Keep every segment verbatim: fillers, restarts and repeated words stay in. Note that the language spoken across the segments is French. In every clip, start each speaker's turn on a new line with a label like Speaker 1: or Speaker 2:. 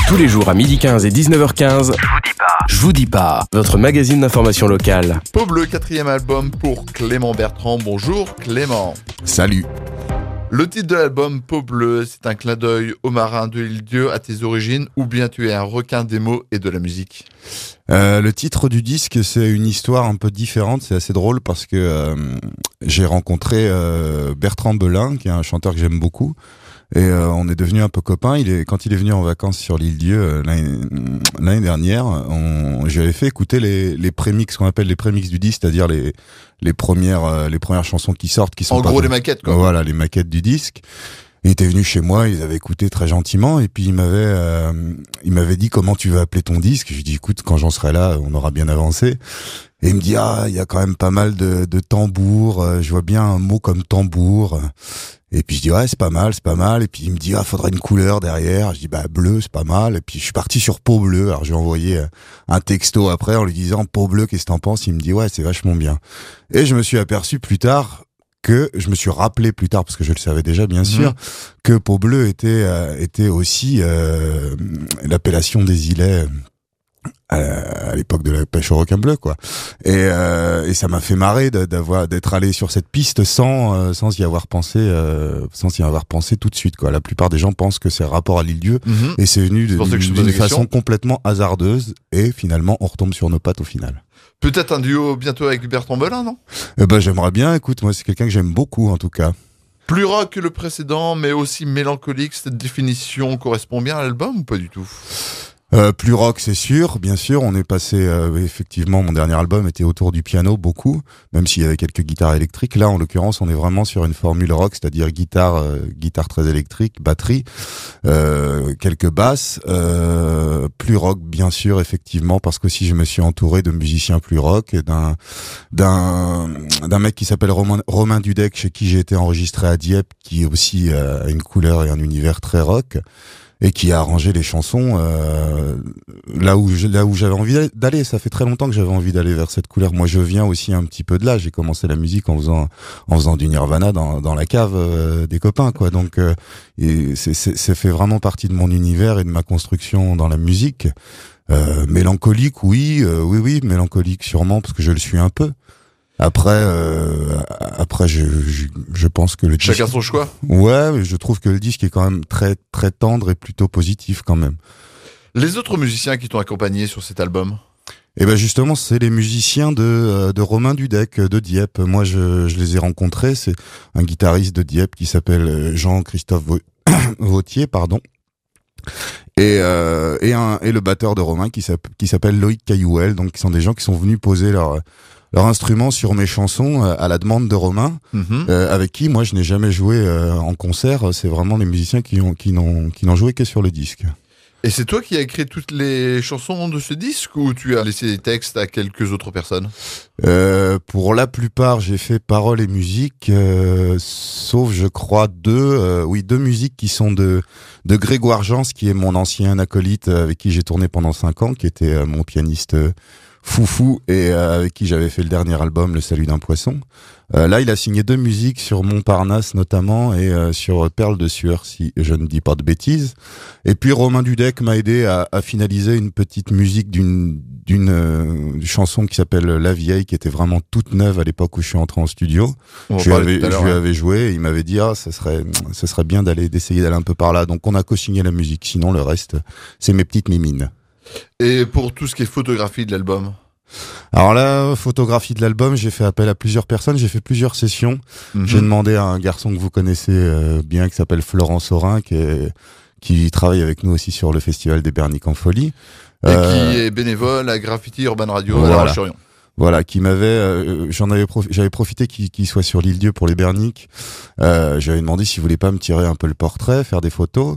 Speaker 1: Tous les jours à midi quinze et dix-neuf heures quinze, je vous dis pas. Je vous dis pas. Votre magazine d'information locale.
Speaker 2: Peau Bleue, quatrième album pour Clément Bertrand. Bonjour Clément.
Speaker 3: Salut.
Speaker 2: Le titre de l'album Peau Bleue, c'est un clin d'œil au marin de l'Île-Dieu, à tes origines, ou bien tu es un requin des mots et de la musique?
Speaker 3: Euh, le titre du disque, c'est une histoire un peu différente. C'est assez drôle parce que euh, j'ai rencontré euh, Bertrand Belin, qui est un chanteur que j'aime beaucoup. Et euh, on est devenus un peu copains. Il est quand il est venu en vacances sur l'Île-Dieu euh, l'année, l'année dernière, on, j'avais fait écouter les les prémix, qu'on appelle les prémix du disque, c'est-à-dire les les premières euh, les premières chansons qui sortent, qui sont
Speaker 2: en
Speaker 3: pas
Speaker 2: gros
Speaker 3: de,
Speaker 2: les maquettes quoi.
Speaker 3: Voilà, les maquettes du disque. Il était venu chez moi, ils avaient écouté très gentiment, et puis il m'avait euh, il m'avait dit comment tu veux appeler ton disque. Je lui ai dit écoute, quand j'en serai là, on aura bien avancé. Et il me dit ah, il y a quand même pas mal de de tambours, euh, je vois bien un mot comme tambour. Et puis je dis ouais, c'est pas mal, c'est pas mal. Et puis il me dit ah, faudrait une couleur derrière. Je dis bah bleu, c'est pas mal. Et puis je suis parti sur Peau Bleue. Alors j'ai envoyé un texto après en lui disant Peau Bleue, qu'est-ce que t'en penses? Il me dit ouais, c'est vachement bien. Et je me suis aperçu plus tard que je me suis rappelé plus tard, parce que je le savais déjà bien sûr, mmh. que Peau Bleue était euh, était aussi euh, l'appellation des îlets à, à l'époque de la pêche au requin bleu, quoi. Et, euh, et ça m'a fait marrer d'avoir d'être allé sur cette piste sans euh, sans y avoir pensé euh, sans y avoir pensé tout de suite, quoi. La plupart des gens pensent que c'est rapport à l'Île-Dieu, mmh. et c'est venu d'une façon complètement hasardeuse, et finalement on retombe sur nos pattes au final.
Speaker 2: Peut-être un duo bientôt avec Bertrand Belin, non?
Speaker 3: Eh ben, j'aimerais bien. Écoute, moi, c'est quelqu'un que j'aime beaucoup, en tout cas.
Speaker 2: Plus rock que le précédent, mais aussi mélancolique. Cette définition correspond bien à l'album ou pas du tout?
Speaker 3: Euh, plus rock, c'est sûr, bien sûr. On est passé, euh, effectivement, mon dernier album était autour du piano, beaucoup, même s'il y avait quelques guitares électriques. Là, en l'occurrence, on est vraiment sur une formule rock, c'est-à-dire guitare, euh, guitare très électrique, batterie, euh, quelques basses, euh, plus rock, bien sûr, effectivement, parce qu'aussi je me suis entouré de musiciens plus rock, d'un, d'un, d'un mec qui s'appelle Romain, Romain Dudek, chez qui j'ai été enregistré à Dieppe, qui aussi a une couleur et un univers très rock, et qui a arrangé les chansons euh, là où je, là où j'avais envie d'aller. Ça fait très longtemps que j'avais envie d'aller vers cette couleur. Moi, je viens aussi un petit peu de là. J'ai commencé la musique en faisant en faisant du Nirvana dans dans la cave euh, des copains, quoi. Donc, euh, et c'est c'est ça fait vraiment partie de mon univers et de ma construction dans la musique. Euh, mélancolique, oui, euh, oui, oui, mélancolique sûrement parce que je le suis un peu. Après, euh, après, je, je, je pense que le disque...
Speaker 2: Chacun son choix.
Speaker 3: Ouais, mais je trouve que le disque est quand même très, très tendre et plutôt positif quand même.
Speaker 2: Les autres musiciens qui t'ont accompagné sur cet album?
Speaker 3: Eh ben justement, c'est les musiciens de de Romain Dudek de Dieppe. Moi, je, je les ai rencontrés. C'est un guitariste de Dieppe qui s'appelle Jean-Christophe Vautier, pardon. Et euh, et un et le batteur de Romain qui s'appelle qui s'appelle Loïc Caillouel. Donc, qui sont des gens qui sont venus poser leur leur instrument sur mes chansons euh, à la demande de Romain, mmh. euh, avec qui moi je n'ai jamais joué euh, en concert. C'est vraiment les musiciens qui ont qui n'ont qui n'ont joué que sur le disque.
Speaker 2: Et c'est toi qui as écrit toutes les chansons de ce disque ou tu as laissé des textes à quelques autres personnes?
Speaker 3: euh, Pour la plupart, j'ai fait paroles et musique, euh, sauf je crois deux, euh, oui deux musiques qui sont de de Grégoire Jans, qui est mon ancien acolyte avec qui j'ai tourné pendant cinq ans, qui était euh, mon pianiste euh, foufou et euh, avec qui j'avais fait le dernier album, Le Salut d'un poisson. Euh, là, il a signé deux musiques sur Montparnasse notamment et euh, sur Perle de sueur, si je ne dis pas de bêtises. Et puis Romain Dudek m'a aidé à, à finaliser une petite musique d'une d'une euh, chanson qui s'appelle La Vieille, qui était vraiment toute neuve à l'époque où je suis entré en studio. Je lui avais, je lui avais joué et il m'avait dit ah ça serait ça serait bien d'aller d'essayer d'aller un peu par là. Donc on a co-signé la musique. Sinon le reste, c'est mes petites mimines.
Speaker 2: Et pour tout ce qui est photographie de l'album?
Speaker 3: Alors là, photographie de l'album, j'ai fait appel à plusieurs personnes, j'ai fait plusieurs sessions. Mmh. J'ai demandé à un garçon que vous connaissez euh, bien, qui s'appelle Florent Sorin, qui, est, qui travaille avec nous aussi sur le festival des Berniques en Folie.
Speaker 2: Et euh, qui est bénévole à Graffiti Urban Radio
Speaker 3: voilà.
Speaker 2: à La Roche-sur-Yon.
Speaker 3: Voilà, qui m'avait, euh, j'en avais, profi- j'avais profité qu'il, qu'il soit sur l'Île-Dieu pour les Berniques. Euh, j'avais demandé s'il voulait pas me tirer un peu le portrait, faire des photos.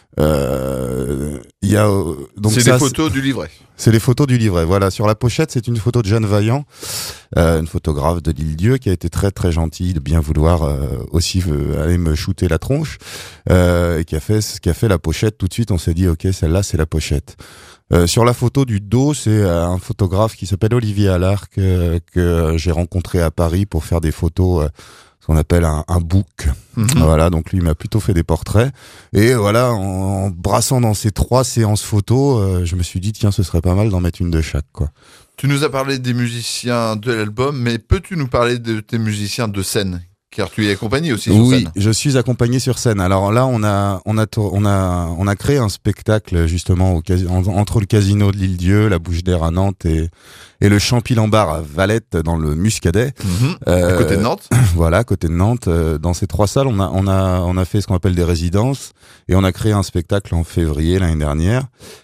Speaker 3: Euh, il y a donc
Speaker 2: c'est
Speaker 3: ça,
Speaker 2: des photos c'est, du livret.
Speaker 3: C'est les photos du livret. Voilà, sur la pochette, c'est une photo de Jeanne Vaillant, euh, une photographe de l'Île-Dieu qui a été très très gentille de bien vouloir euh, aussi euh, aller me shooter la tronche euh, et qui a fait qui a fait la pochette. Tout de suite, on s'est dit ok, celle-là c'est la pochette. Euh, sur la photo du dos, c'est euh, un photographe qui s'appelle Olivier Allard que, que j'ai rencontré à Paris pour faire des photos. Euh, ce qu'on appelle un, un book. Mmh. Voilà, donc lui il m'a plutôt fait des portraits. Et voilà, en, en brassant dans ces trois séances photos, euh, je me suis dit tiens, ce serait pas mal d'en mettre une de chaque, quoi.
Speaker 2: Tu nous as parlé des musiciens de l'album, mais peux-tu nous parler de tes musiciens de scène ? Car tu es accompagné aussi sur
Speaker 3: oui,
Speaker 2: scène.
Speaker 3: Oui, je suis accompagné sur scène. Alors là, on a, on a, on a, on a créé un spectacle justement au, entre le Casino de l'Île-Dieu, la Bouche d'Air à Nantes et, et le Champy-Lambert à Valette dans le Muscadet.
Speaker 2: Mmh. Euh, à côté de Nantes.
Speaker 3: Voilà, à côté de Nantes. Dans ces trois salles, on a, on a, on a fait ce qu'on appelle des résidences et on a créé un spectacle en février l'année dernière,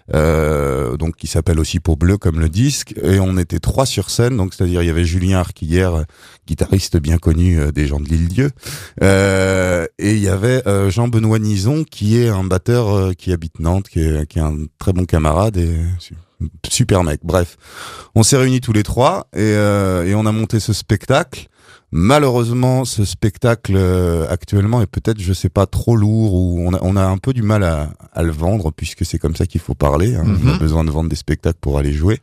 Speaker 3: euh, donc qui s'appelle aussi Peau Bleue comme le disque. Et on était trois sur scène, donc c'est-à-dire il y avait Julien Arquillère, guitariste bien connu euh, des gens de l'Île-Dieu, euh, et il y avait euh, Jean-Benoît Nison qui est un batteur euh, qui habite Nantes, qui est, qui est un très bon camarade et super mec. Bref, on s'est réunis tous les trois et, euh, et on a monté ce spectacle. Malheureusement, ce spectacle euh, actuellement est peut-être, je sais pas, trop lourd ou on a, on a un peu du mal à, à le vendre puisque c'est comme ça qu'il faut parler. Hein. Mm-hmm. On a besoin de vendre des spectacles pour aller jouer.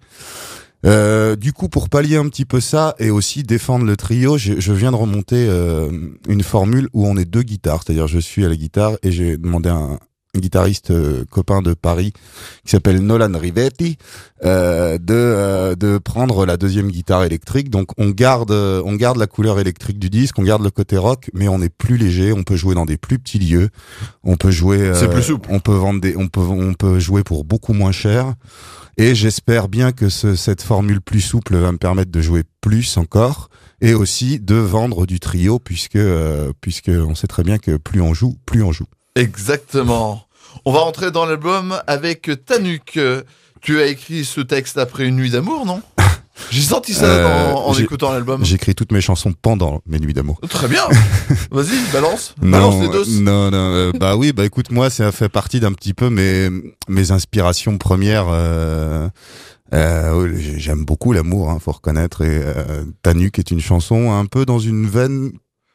Speaker 3: Euh, du coup, pour pallier un petit peu ça et aussi défendre le trio, je, je viens de remonter euh, une formule où on est deux guitares. C'est-à-dire, je suis à la guitare et j'ai demandé à un, un guitariste euh, copain de Paris qui s'appelle Nolan Rivetti euh, de euh, de prendre la deuxième guitare électrique. Donc, on garde euh, on garde la couleur électrique du disque, on garde le côté rock, mais on est plus léger. On peut jouer dans des plus petits lieux. On peut jouer. Euh,
Speaker 2: C'est plus souple.
Speaker 3: On peut vendre des. On peut on peut jouer pour beaucoup moins cher. Et j'espère bien que ce, cette formule plus souple va me permettre de jouer plus encore et aussi de vendre du trio puisque euh, puisque on sait très bien que plus on joue, plus on joue.
Speaker 2: Exactement. On va rentrer dans l'album avec Tanuk. Tu as écrit ce texte après une nuit d'amour, non ? J'ai senti ça euh, dans, en écoutant l'album.
Speaker 3: J'écris toutes mes chansons pendant mes nuits d'amour.
Speaker 2: Très bien. Vas-y, balance.
Speaker 3: Non,
Speaker 2: balance les doses.
Speaker 3: Non, non. Euh, bah oui, bah écoute, moi, ça fait partie d'un petit peu mes mes inspirations premières. Euh, euh, j'aime beaucoup l'amour, hein, faut reconnaître. Et euh, Tanuk est une chanson un peu dans une veine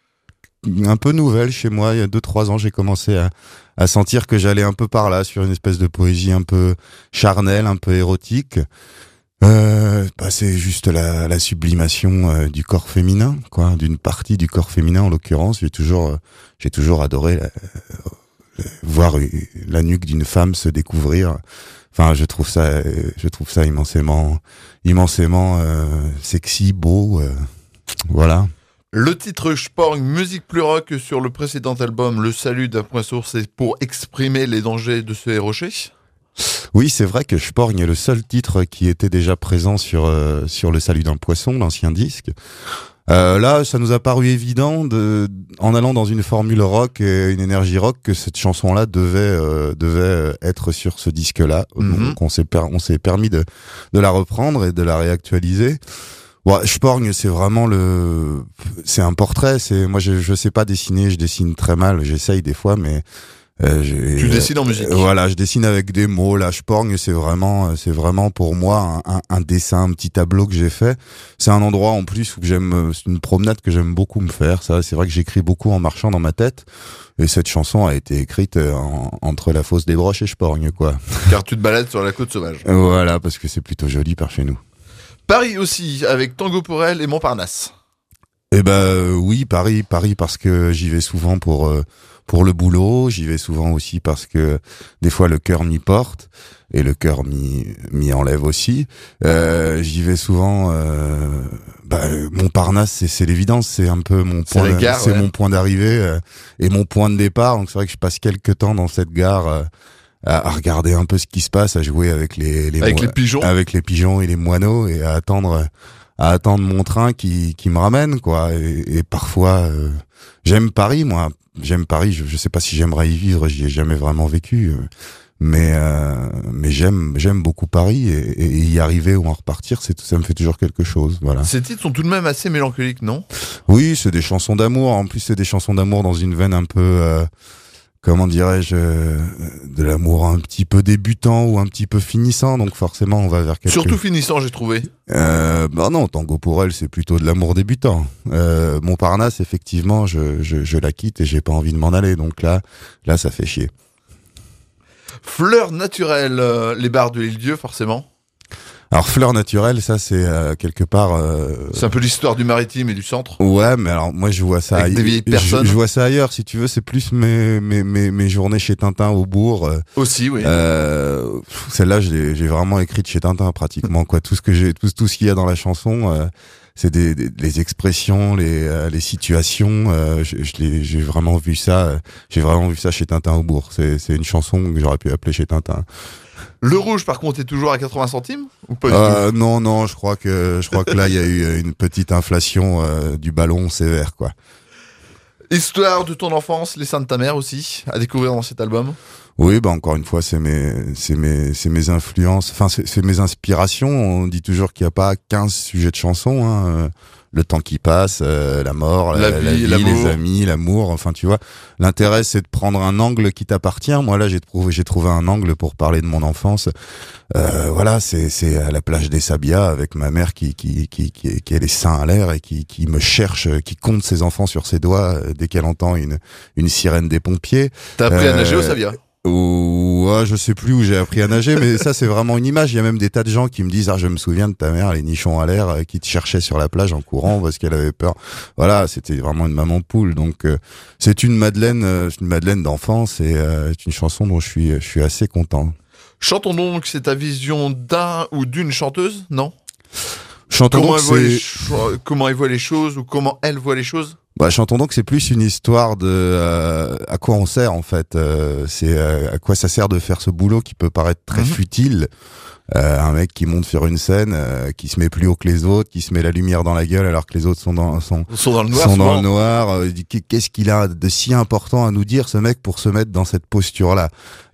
Speaker 3: un peu nouvelle chez moi. Il y a deux trois ans, j'ai commencé à à sentir que j'allais un peu par là, sur une espèce de poésie un peu charnelle, un peu érotique. Euh, bah c'est juste la, la sublimation euh, du corps féminin, quoi, d'une partie du corps féminin en l'occurrence. J'ai toujours, euh, j'ai toujours adoré la, euh, voir la nuque d'une femme se découvrir. Enfin, je trouve ça, je trouve ça immensément, immensément euh, sexy, beau, euh, voilà.
Speaker 2: Le titre Sporng, musique plus rock sur le précédent album, Le Salut d'un point sourd, c'est pour exprimer les dangers de ce rocher.
Speaker 3: Oui, c'est vrai que Sporng est le seul titre qui était déjà présent sur euh, sur Le Salut d'un poisson, l'ancien disque. Euh, là, ça nous a paru évident, de, en allant dans une formule rock et une énergie rock, que cette chanson-là devait euh, devait être sur ce disque-là. Mm-hmm. Donc, on s'est per, on s'est permis de de la reprendre et de la réactualiser. Bon, Sporng, c'est vraiment le, c'est un portrait. C'est moi, je je sais pas dessiner, je dessine très mal. J'essaye des fois, mais Euh,
Speaker 2: tu dessines en musique.
Speaker 3: Euh, voilà, je dessine avec des mots. Là, Sporng, c'est vraiment, c'est vraiment pour moi un, un, un dessin, un petit tableau que j'ai fait. C'est un endroit en plus où j'aime, c'est une promenade que j'aime beaucoup me faire. Ça, c'est vrai que j'écris beaucoup en marchant dans ma tête. Et cette chanson a été écrite en, entre la Fosse des Broches et Sporng, quoi.
Speaker 2: Car tu te balades sur la côte sauvage.
Speaker 3: Voilà, parce que c'est plutôt joli par chez nous.
Speaker 2: Paris aussi, avec Tango pour elle et Montparnasse.
Speaker 3: Eh ben euh, oui, Paris, Paris parce que j'y vais souvent pour euh, pour le boulot, j'y vais souvent aussi parce que des fois le cœur m'y porte et le cœur m'y m'y enlève aussi. Euh, j'y vais souvent. Euh, bah, Montparnasse, c'est c'est l'évidence, c'est un peu mon point,
Speaker 2: c'est, gares,
Speaker 3: c'est
Speaker 2: ouais.
Speaker 3: mon point d'arrivée euh, et mon point de départ. Donc c'est vrai que je passe quelques temps dans cette gare. Euh, à regarder un peu ce qui se passe, à jouer avec les, les
Speaker 2: avec
Speaker 3: mo-
Speaker 2: les pigeons,
Speaker 3: avec les pigeons et les moineaux et à attendre. à attendre mon train qui qui me ramène, quoi. Et, et parfois euh, j'aime Paris, moi j'aime Paris, je, je sais pas si j'aimerais y vivre, j'y ai jamais vraiment vécu, euh, mais euh, mais j'aime j'aime beaucoup Paris et, et y arriver ou en repartir, c'est ça me fait toujours quelque chose, voilà.
Speaker 2: Ces titres sont tout de même assez mélancoliques, non?
Speaker 3: Oui, c'est des chansons d'amour, en plus c'est des chansons d'amour dans une veine un peu euh, comment dirais-je, euh, de l'amour un petit peu débutant ou un petit peu finissant, donc forcément on va vers quelque...
Speaker 2: Surtout finissant, j'ai trouvé.
Speaker 3: Euh, bah non, Tango pour elle, c'est plutôt de l'amour débutant. Euh, Montparnasse, effectivement, je, je, je la quitte et j'ai pas envie de m'en aller, donc là, là, ça fait chier.
Speaker 2: Fleurs naturelles, euh, les bars de l'Île-Dieu, forcément.
Speaker 3: Alors Fleur naturelle, ça c'est euh, quelque part. Euh...
Speaker 2: C'est un peu l'histoire du maritime et du centre.
Speaker 3: Ouais, mais alors moi je vois ça.
Speaker 2: Avec des vieilles personnes.
Speaker 3: Je, je vois ça ailleurs, si tu veux. C'est plus mes mes mes, mes journées chez Tintin au bourg. Euh,
Speaker 2: Aussi, oui.
Speaker 3: Euh, celle-là, j'ai j'ai vraiment écrite chez Tintin pratiquement quoi. Tout ce que j'ai, tout tout ce qu'il y a dans la chanson. Euh, c'est des, des les expressions, les euh, les situations. Euh, je, je l'ai, j'ai vraiment vu ça. Euh, j'ai vraiment vu ça chez Tintin au bourg. C'est c'est une chanson que j'aurais pu appeler chez Tintin.
Speaker 2: Le rouge, par contre, est toujours à quatre-vingts centimes ou pas du
Speaker 3: euh,
Speaker 2: tout?
Speaker 3: Non, non, je crois que je crois que là il y a eu une petite inflation euh, du ballon sévère quoi.
Speaker 2: Histoire de ton enfance, les seins de ta mère aussi, à découvrir dans cet album.
Speaker 3: Oui, bah encore une fois, c'est mes, c'est mes, c'est mes influences. Enfin, c'est, c'est mes inspirations. On dit toujours qu'il n'y a pas quinze sujets de chansons. Hein. Le temps qui passe, euh, la mort,
Speaker 2: la,
Speaker 3: la,
Speaker 2: vie,
Speaker 3: la vie,
Speaker 2: l'amour.
Speaker 3: les amis, l'amour. Enfin, tu vois. L'intérêt, c'est de prendre un angle qui t'appartient. Moi, là, j'ai trouvé, j'ai trouvé un angle pour parler de mon enfance. Euh, voilà, c'est, c'est à la plage des Sabias avec ma mère qui, qui, qui, qui, qui a les seins à l'air et qui, qui me cherche, qui compte ses enfants sur ses doigts dès qu'elle entend une, une sirène des pompiers.
Speaker 2: T'as appris
Speaker 3: euh,
Speaker 2: à nager au Sabia?
Speaker 3: Ou ouais, je sais plus où j'ai appris à nager, mais ça c'est vraiment une image. Il y a même des tas de gens qui me disent ah je me souviens de ta mère, les nichons à l'air, euh, qui te cherchait sur la plage en courant parce qu'elle avait peur. Voilà, c'était vraiment une maman poule. Donc euh, c'est une Madeleine, euh, une Madeleine d'enfance et euh, c'est une chanson dont je suis, je suis assez content.
Speaker 2: Chantons donc, c'est ta vision d'un ou d'une chanteuse, non?
Speaker 3: Chantons
Speaker 2: comment
Speaker 3: donc,
Speaker 2: elle voit
Speaker 3: c'est...
Speaker 2: les cho- comment elle voit les choses ou comment elle voit les choses?
Speaker 3: Bah, chantons donc, c'est plus une histoire de euh, à quoi on sert en fait. Euh, c'est euh, à quoi ça sert de faire ce boulot qui peut paraître très
Speaker 2: Mhm.
Speaker 3: futile. Euh, un mec qui monte sur une scène, euh, qui se met plus haut que les autres, qui se met la lumière dans la gueule alors que les autres sont dans sont,
Speaker 2: Ils sont dans le noir.
Speaker 3: sont dans
Speaker 2: souvent.
Speaker 3: le noir. Euh, il dit, qu'est-ce qu'il a de si important à nous dire ce mec pour se mettre dans cette posture-là?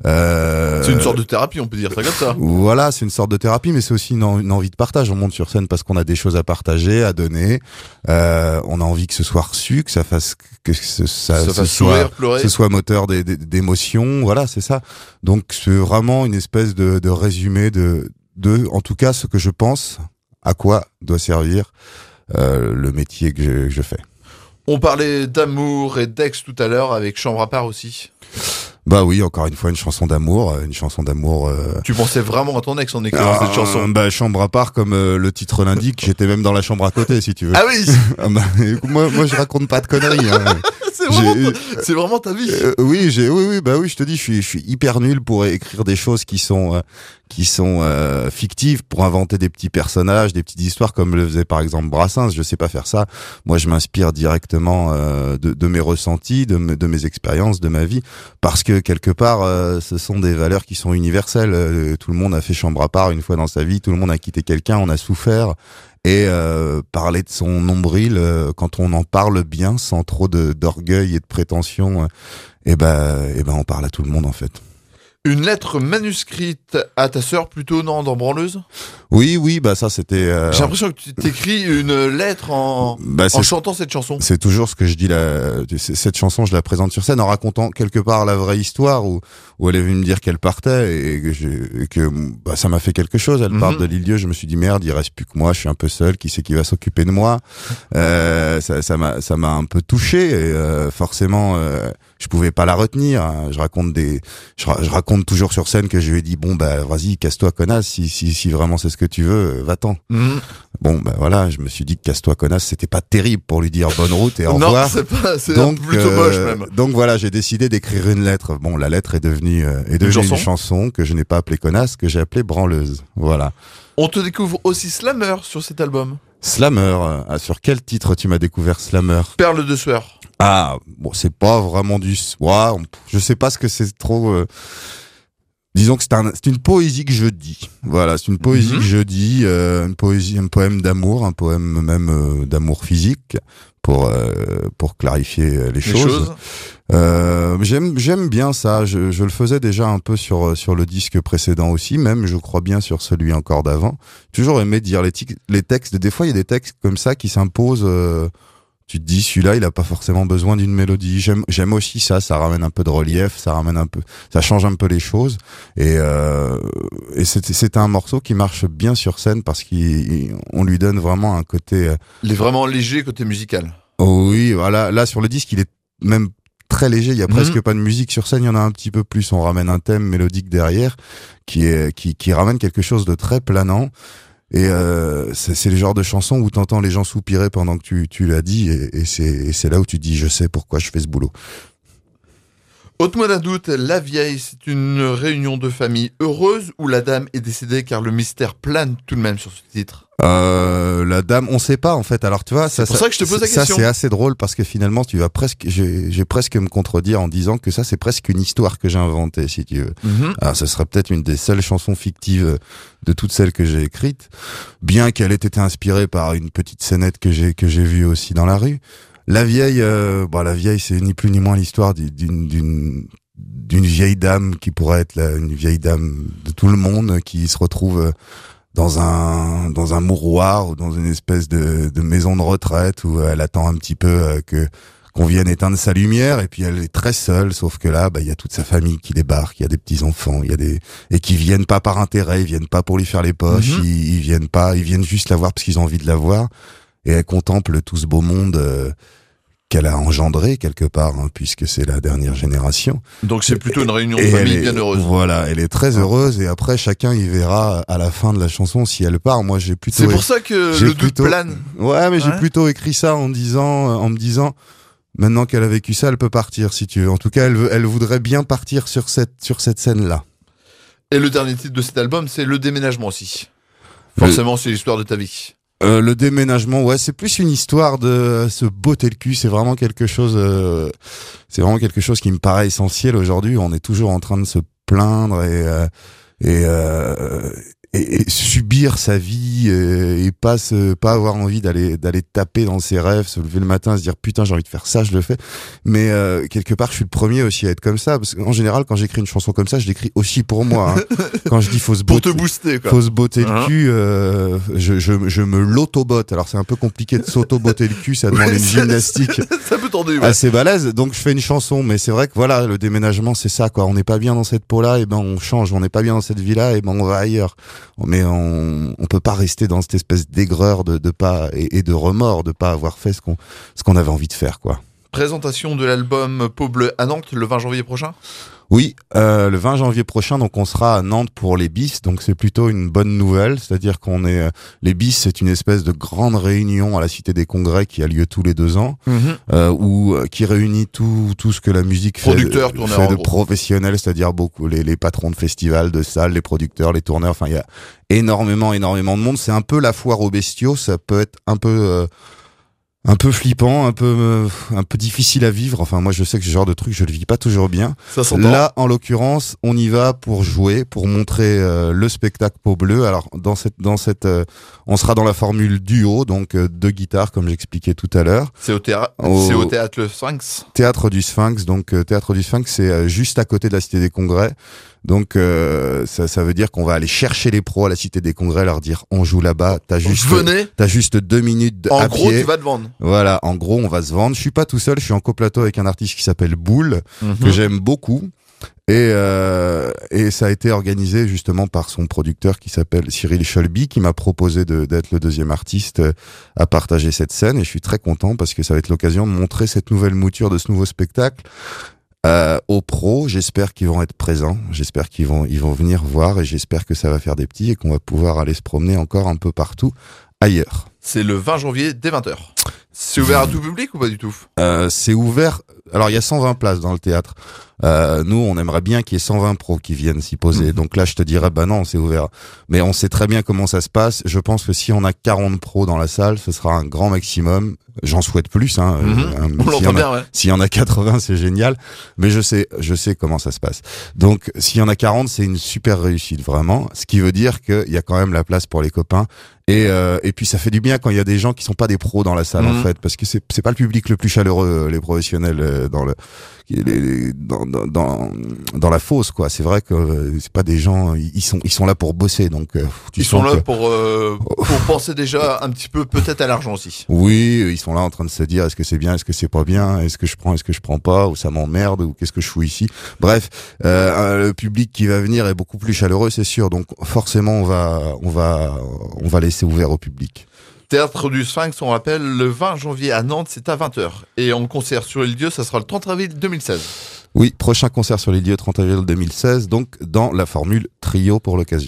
Speaker 3: Euh,
Speaker 2: C'est une sorte de thérapie, on peut dire ça comme ça.
Speaker 3: Voilà, c'est une sorte de thérapie, mais c'est aussi une, en- une envie de partage. On monte sur scène parce qu'on a des choses à partager, à donner. Euh, on a envie que ce soit reçu, que ça fasse que ce, ça,
Speaker 2: Ça
Speaker 3: ce
Speaker 2: fasse
Speaker 3: soit,
Speaker 2: sourire, pleurer.
Speaker 3: ce soit moteur des- des- d'émotions. Voilà, c'est ça. Donc c'est vraiment une espèce de, de résumé de, de, en tout cas, ce que je pense, à quoi doit servir euh, le métier que je, que je fais.
Speaker 2: On parlait d'amour et d'ex tout à l'heure avec Chambre à part aussi.
Speaker 3: Bah oui, encore une fois, une chanson d'amour, une chanson d'amour. Euh...
Speaker 2: Tu pensais vraiment à ton ex en écrivant
Speaker 3: Ah,
Speaker 2: cette chanson?
Speaker 3: Bah chambre à part, comme euh, le titre l'indique, j'étais même dans la chambre à côté, si tu veux.
Speaker 2: Ah oui,
Speaker 3: Ah bah, écoute, moi, moi, je raconte pas de conneries. Hein.
Speaker 2: c'est vraiment,
Speaker 3: J'ai-
Speaker 2: c'est vraiment ta vie.
Speaker 3: Euh, oui, j'ai, oui, oui, bah oui, je te dis, je suis, je suis hyper nul pour écrire des choses qui sont, euh, qui sont euh, fictives, pour inventer des petits personnages, des petites histoires, comme le faisait par exemple Brassens. Je sais pas faire ça. Moi, je m'inspire directement euh, de, de mes ressentis, de, me- de mes expériences, de ma vie, parce que quelque part, euh, ce sont des valeurs qui sont universelles. Euh, tout le monde a fait chambre à part une fois dans sa vie. Tout le monde a quitté quelqu'un. On a souffert. Et euh, parler de son nombril, euh, quand on en parle bien, sans trop de d'orgueil et de prétention, euh, et ben, et ben, on parle à tout le monde en fait.
Speaker 2: Une lettre manuscrite à ta sœur plutôt, non, dans Branleuse?
Speaker 3: Oui, oui, bah ça c'était. Euh,
Speaker 2: J'ai l'impression que tu t'écris une lettre en,
Speaker 3: bah,
Speaker 2: en
Speaker 3: c'est,
Speaker 2: chantant cette chanson.
Speaker 3: c'est toujours ce que je dis là. Cette chanson, je la présente sur scène en racontant quelque part la vraie histoire où où elle est venue me dire qu'elle partait et que, je, et que bah, ça m'a fait quelque chose. Elle
Speaker 2: Mhm.
Speaker 3: part de l'île-dieu. Je me suis dit merde, il reste plus que moi. Je suis un peu seul. Qui c'est qui va s'occuper de moi? Euh, ça, ça m'a, ça m'a un peu touché. Et euh, forcément, euh, je pouvais pas la retenir. Je raconte des, je, ra- je raconte toujours sur scène que je lui ai dit bon bah vas-y, casse-toi connasse. Si si si vraiment c'est ce que tu veux, va-t'en.
Speaker 2: Mhm.
Speaker 3: Bon bah voilà, je me suis dit que casse-toi connasse, c'était pas terrible pour lui dire bonne route et au
Speaker 2: Non,
Speaker 3: revoir.
Speaker 2: c'est pas, c'est
Speaker 3: Donc
Speaker 2: plutôt
Speaker 3: euh,
Speaker 2: moche même.
Speaker 3: donc voilà, j'ai décidé d'écrire une lettre. Bon, la lettre est devenue euh, est devenue
Speaker 2: chanson
Speaker 3: une chanson que je n'ai pas appelée connasse, que j'ai appelée branleuse. Voilà.
Speaker 2: On te découvre aussi Slammer sur cet album.
Speaker 3: Slammer, euh, sur quel titre tu m'as découvert Slammer?
Speaker 2: Perle de sueur.
Speaker 3: Ah, bon, c'est pas vraiment du ouais, on- je sais pas ce que c'est trop euh, disons que c'est un, c'est une poésie que je dis. Voilà, c'est une poésie
Speaker 2: Mhm.
Speaker 3: que je dis, euh, une poésie, un poème d'amour, un poème même euh, d'amour physique pour euh, pour clarifier euh, les,
Speaker 2: Les
Speaker 3: choses.
Speaker 2: choses.
Speaker 3: Euh, j'aime j'aime bien ça. Je, je le faisais déjà un peu sur sur le disque précédent aussi, même je crois bien sur celui encore d'avant. Toujours aimé dire les, tic- les textes. Des fois, il y a des textes comme ça qui s'imposent. Euh, tu te dis celui-là, il a pas forcément besoin d'une mélodie. J'aime j'aime aussi ça. Ça ramène un peu de relief, ça ramène un peu, ça change un peu les choses. Et euh, et c'est c'est un morceau qui marche bien sur scène parce qu'on lui donne vraiment un côté. euh,
Speaker 2: Il est vraiment léger côté musical.
Speaker 3: Oh oui, voilà. Là, sur le disque, il est même très léger. Il y a
Speaker 2: Mhm.
Speaker 3: presque pas de musique sur scène. Il y en a un petit peu plus. On ramène un thème mélodique derrière qui est, qui, qui ramène quelque chose de très planant. Et euh, c'est, c'est le genre de chanson où t'entends les gens soupirer pendant que tu, tu l'as dit, et, et, c'est, et c'est là où tu te dis je sais pourquoi je fais ce boulot.
Speaker 2: Ôte-moi d'un doute, La Vieille, c'est une réunion de famille heureuse où la dame est décédée car le mystère plane tout de même sur ce titre.
Speaker 3: Euh, la dame, on sait pas en fait. Alors tu vois,
Speaker 2: c'est
Speaker 3: ça,
Speaker 2: pour ça, ça que je te pose la
Speaker 3: ça,
Speaker 2: question.
Speaker 3: Ça c'est assez drôle parce que finalement, tu vas presque, j'ai, j'ai presque me contredire en disant que ça c'est presque une histoire que j'ai inventée, si tu veux.
Speaker 2: Mm-hmm.
Speaker 3: Alors ce serait peut-être une des seules chansons fictives de toutes celles que j'ai écrites, bien qu'elle ait été inspirée par une petite scénette que j'ai que j'ai vue aussi dans la rue. La vieille, euh, bon, la vieille, c'est ni plus ni moins l'histoire d'une d'une d'une vieille dame qui pourrait être la, une vieille dame de tout le monde qui se retrouve dans un dans un mouroir ou dans une espèce de, de maison de retraite où elle attend un petit peu que qu'on vienne éteindre sa lumière, et puis elle est très seule, sauf que là bah il y a toute sa famille qui débarque, il y a des petits enfants, il y a des et qui viennent pas par intérêt, ils viennent pas pour lui faire les poches, mm-hmm. ils, ils viennent pas, ils viennent juste la voir parce qu'ils ont envie de la voir, et elle contemple tout ce beau monde euh, qu'elle a engendré quelque part, hein, puisque c'est la dernière génération.
Speaker 2: Donc c'est plutôt une réunion de famille
Speaker 3: est,
Speaker 2: bien heureuse.
Speaker 3: Voilà, elle est très heureuse, et après chacun y verra à la fin de la chanson si elle part. Moi j'ai plutôt.
Speaker 2: C'est pour ça que le doute
Speaker 3: plutôt,
Speaker 2: plane.
Speaker 3: Ouais, mais
Speaker 2: ouais.
Speaker 3: j'ai plutôt écrit ça en disant, en me disant, maintenant qu'elle a vécu ça, elle peut partir si tu veux. En tout cas, elle, veut, elle voudrait bien partir sur cette sur cette scène-là.
Speaker 2: Et le dernier titre de cet album, c'est Le Déménagement aussi. Forcément, le... c'est l'histoire de ta vie.
Speaker 3: Euh, le déménagement, ouais, c'est plus une histoire de se botter le cul. C'est vraiment quelque chose, euh, c'est vraiment quelque chose qui me paraît essentiel aujourd'hui. On est toujours en train de se plaindre et euh, et, euh, et et subir sa vie et, et pas se, pas avoir envie d'aller d'aller taper dans ses rêves, se lever le matin, se dire putain j'ai envie de faire ça, je le fais. Mais euh, quelque part, je suis le premier aussi à être comme ça, parce qu'en général, quand j'écris une chanson comme ça, je l'écris aussi pour moi. Hein. Quand je dis faut se
Speaker 2: pour
Speaker 3: botter,
Speaker 2: te booster, quoi.
Speaker 3: Faut se botter
Speaker 2: hein
Speaker 3: le cul, euh, je, je, je me l'auto-botte. Alors c'est un peu compliqué de s'auto-botter le cul, ça demande une gymnastique
Speaker 2: c'est un peu tendu, ouais.
Speaker 3: assez balèze. Donc je fais une chanson, mais c'est vrai que voilà, le déménagement, c'est ça, quoi. On n'est pas bien dans cette peau-là, et ben on change. On n'est pas bien dans cette vie-là, et ben on va ailleurs. Mais on, on peut pas rester dans cette espèce d'aigreur de, de pas et, et de remords de pas avoir fait ce qu'on, ce qu'on avait envie de faire, quoi.
Speaker 2: Présentation de l'album Peau Bleue à Nantes le vingt janvier prochain.
Speaker 3: Oui, euh, le vingt janvier prochain, donc on sera à Nantes pour les bis, donc c'est plutôt une bonne nouvelle, c'est-à-dire qu'on est euh, les bis, c'est une espèce de grande réunion à la Cité des Congrès qui a lieu tous les deux ans,
Speaker 2: mmh.
Speaker 3: euh, où euh, qui réunit tout tout ce que la musique fait,
Speaker 2: producteurs,
Speaker 3: de,
Speaker 2: tourneurs,
Speaker 3: fait de professionnels, c'est-à-dire beaucoup les les patrons de festivals, de salles, les producteurs, les tourneurs, enfin il y a énormément énormément de monde. C'est un peu la foire aux bestiaux, ça peut être un peu euh, un peu flippant, un peu euh, un peu difficile à vivre. Enfin moi je sais que ce genre de truc je le vis pas toujours bien.
Speaker 2: Ça s'entend.
Speaker 3: Là en l'occurrence, on y va pour jouer, pour montrer euh, le spectacle Peau Bleue. Alors dans cette dans cette euh, on sera dans la formule duo, donc euh, deux guitares comme j'expliquais tout à l'heure.
Speaker 2: C'est au théâtre au... c'est au théâtre le Sphinx.
Speaker 3: Théâtre du Sphinx, donc euh, théâtre du Sphinx, c'est euh, juste à côté de la Cité des Congrès. Donc euh, ça, ça veut dire qu'on va aller chercher les pros à la Cité des Congrès, leur dire on joue là-bas, t'as juste,
Speaker 2: Venez.
Speaker 3: t'as juste deux minutes de,
Speaker 2: en
Speaker 3: à
Speaker 2: gros,
Speaker 3: pied.
Speaker 2: tu vas te vendre.
Speaker 3: Voilà, en gros, on va se vendre. Je suis pas tout seul, je suis en coplateau avec un artiste qui s'appelle Boule, mm-hmm. que j'aime beaucoup. Et, euh, et ça a été organisé justement par son producteur qui s'appelle Cyril Scholby, qui m'a proposé de, d'être le deuxième artiste à partager cette scène. Et je suis très content parce que ça va être l'occasion de montrer cette nouvelle mouture de ce nouveau spectacle. Euh, aux pros, j'espère qu'ils vont être présents, j'espère qu'ils vont ils vont venir voir, et j'espère que ça va faire des petits et qu'on va pouvoir aller se promener encore un peu partout ailleurs.
Speaker 2: C'est le vingt janvier dès vingt heures. C'est ouvert à tout public ou pas du tout ?
Speaker 3: euh, C'est ouvert. Alors il y a cent vingt places dans le théâtre. Euh, nous, on aimerait bien qu'il y ait cent vingt pros qui viennent s'y poser. Mmh. Donc là, je te dirais, bah non, c'est ouvert. Mais on sait très bien comment ça se passe. Je pense que si on a quarante pros dans la salle, ce sera un grand maximum. J'en souhaite plus, hein.
Speaker 2: Mmh.
Speaker 3: Euh,
Speaker 2: on l'entend bien, ouais.
Speaker 3: S'il y en a quatre-vingts, c'est génial. Mais je sais, je sais comment ça se passe. Donc, s'il y en a quarante, c'est une super réussite, vraiment. Ce qui veut dire qu'il y a quand même la place pour les copains. Et, euh, et puis ça fait du bien quand il y a des gens qui sont pas des pros dans la salle, mmh. en fait, parce que c'est c'est pas le public le plus chaleureux, les professionnels dans le les, les, dans, dans dans la fosse, quoi. C'est vrai que c'est pas des gens, ils sont ils sont là pour bosser, donc
Speaker 2: ils sont là que... pour euh, pour penser déjà un petit peu peut-être à l'argent aussi.
Speaker 3: Oui, ils sont là en train de se dire est-ce que c'est bien, est-ce que c'est pas bien, est-ce que je prends, est-ce que je prends pas, ou ça m'emmerde, ou qu'est-ce que je fous ici. Bref, euh, le public qui va venir est beaucoup plus chaleureux, c'est sûr. Donc forcément, on va on va on va laisser ouvert au public.
Speaker 2: Théâtre du Sphinx, on rappelle, le vingt janvier à Nantes, c'est à vingt heures. Et en concert sur les lieux, ça sera le trente avril deux mille seize.
Speaker 3: Oui, prochain concert sur les lieux, trente avril deux mille seize, donc dans la formule trio pour l'occasion.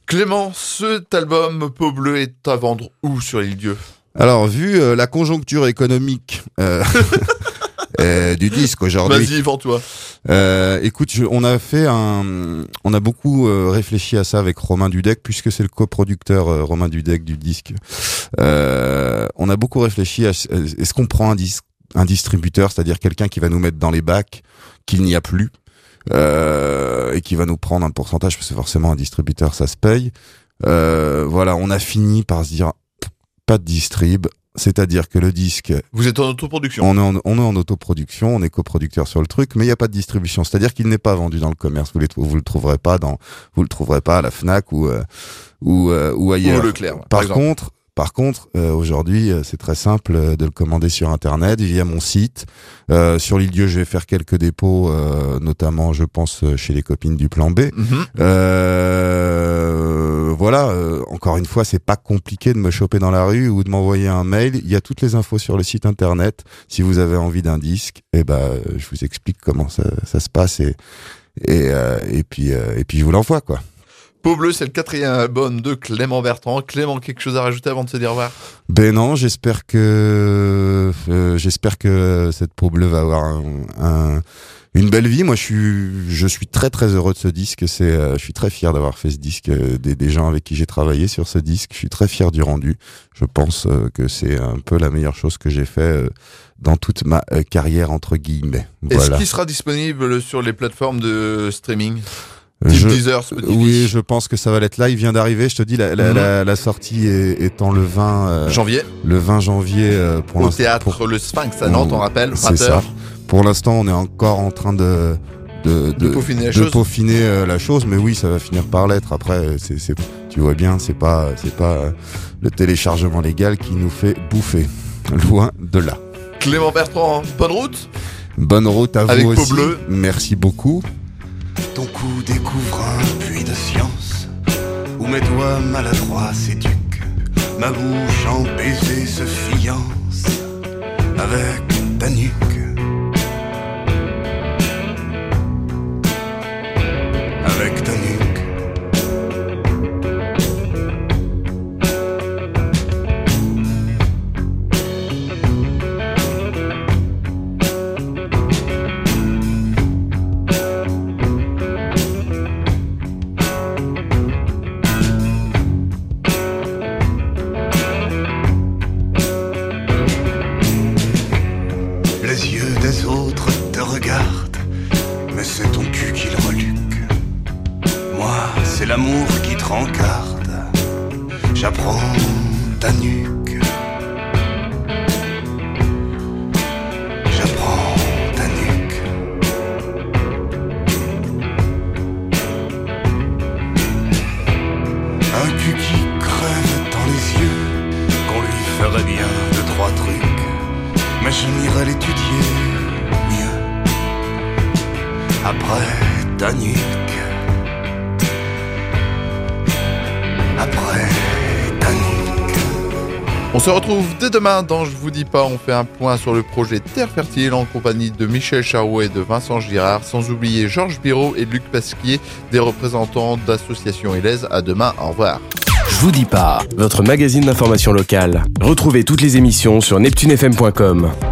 Speaker 2: Clément, cet album Peau Bleue est à vendre où sur l'île Dieu?
Speaker 3: Alors, vu euh, la conjoncture économique euh, euh, du disque aujourd'hui.
Speaker 2: Vas-y, vends-toi.
Speaker 3: Euh, écoute, je, on a fait un, on a beaucoup euh, réfléchi à ça avec Romain Dudek, puisque c'est le coproducteur euh, Romain Dudek du disque. Euh, on a beaucoup réfléchi à est-ce qu'on prend un disque, un distributeur, c'est-à-dire quelqu'un qui va nous mettre dans les bacs qu'il n'y a plus. Euh, et qui va nous prendre un pourcentage, parce que forcément un distributeur ça se paye. Euh, voilà, on a fini par se dire pas de distrib, c'est-à-dire que le disque.
Speaker 2: Vous êtes en autoproduction.
Speaker 3: On est en, on est en autoproduction, on est coproducteur sur le truc, mais il n'y a pas de distribution, c'est-à-dire qu'il n'est pas vendu dans le commerce. Vous, les, vous le trouverez pas dans, vous le trouverez pas à la Fnac ou euh, ou, euh, ou ailleurs.
Speaker 2: Ou au Leclerc.
Speaker 3: Par,
Speaker 2: par exemple.
Speaker 3: contre. Par contre, euh, aujourd'hui, euh, c'est très simple euh, de le commander sur Internet via mon site. Euh, sur l'île Dieu, je vais faire quelques dépôts, euh, notamment, je pense, chez les copines du Plan B.
Speaker 2: Mm-hmm.
Speaker 3: Euh, voilà. Euh, encore une fois, c'est pas compliqué de me choper dans la rue ou de m'envoyer un mail. Il y a toutes les infos sur le site Internet. Si vous avez envie d'un disque, eh ben, je vous explique comment ça, ça se passe et et euh, et puis euh, et puis je vous l'envoie, quoi.
Speaker 2: Peau Bleue, c'est le quatrième album de Clément Bertrand. Clément, quelque chose à rajouter avant de se dire au revoir?
Speaker 3: Ben non, j'espère que euh, j'espère que cette Peau Bleue va avoir un, un, une belle vie. Moi, je suis je suis très très heureux de ce disque. C'est euh, je suis très fier d'avoir fait ce disque. Euh, des, des gens avec qui j'ai travaillé sur ce disque. Je suis très fier du rendu. Je pense euh, que c'est un peu la meilleure chose que j'ai fait euh, dans toute ma euh, carrière entre guillemets. Voilà.
Speaker 2: Est-ce qu'il sera disponible sur les plateformes de streaming? Type
Speaker 3: Je,
Speaker 2: Deezer, Spotify.
Speaker 3: Oui, je pense que ça va l'être là. Il vient d'arriver. Je te dis, la, la, mmh. la, la sortie est, étant le vingt euh,
Speaker 2: janvier.
Speaker 3: Le vingt janvier euh, pour
Speaker 2: au théâtre
Speaker 3: pour,
Speaker 2: le Sphinx à Nantes, on rappelle.
Speaker 3: C'est ça. Pour l'instant, on est encore en train de de, de,
Speaker 2: de peaufiner, la,
Speaker 3: de
Speaker 2: chose.
Speaker 3: peaufiner euh, la chose, mais oui, ça va finir par l'être. Après, c'est, c'est, tu vois bien, c'est pas c'est pas euh, le téléchargement légal qui nous fait bouffer. Loin de là.
Speaker 2: Clément Bertrand, bonne route.
Speaker 3: Bonne route à vous
Speaker 2: Avec
Speaker 3: aussi.
Speaker 2: Peau Bleue.
Speaker 3: Merci beaucoup.
Speaker 4: Ton cou découvre un puits de science où mes doigts maladroits s'éduquent, ma bouche en baiser se fiance avec ta nuque. Avec ta nuque. Les yeux des autres te regardent, mais c'est ton cul qui le reluque. Moi, c'est l'amour qui te rencarde. J'apprends ta nuque. J'apprends ta nuque. Un cul qui crève dans les yeux, qu'on lui ferait bien deux, trois trucs. Mais je m'irai l'étudier mieux après ta nuque. Après ta nuque.
Speaker 2: On se retrouve dès demain dans Je vous dis pas. On fait un point sur le projet Terre Fertile en compagnie de Michel Charouet et de Vincent Girard, sans oublier Georges Biraud et Luc Pasquier, des représentants d'association Élèse. À demain, au revoir.
Speaker 1: Je vous dis pas, votre magazine d'information locale. Retrouvez toutes les émissions sur neptune f m point com.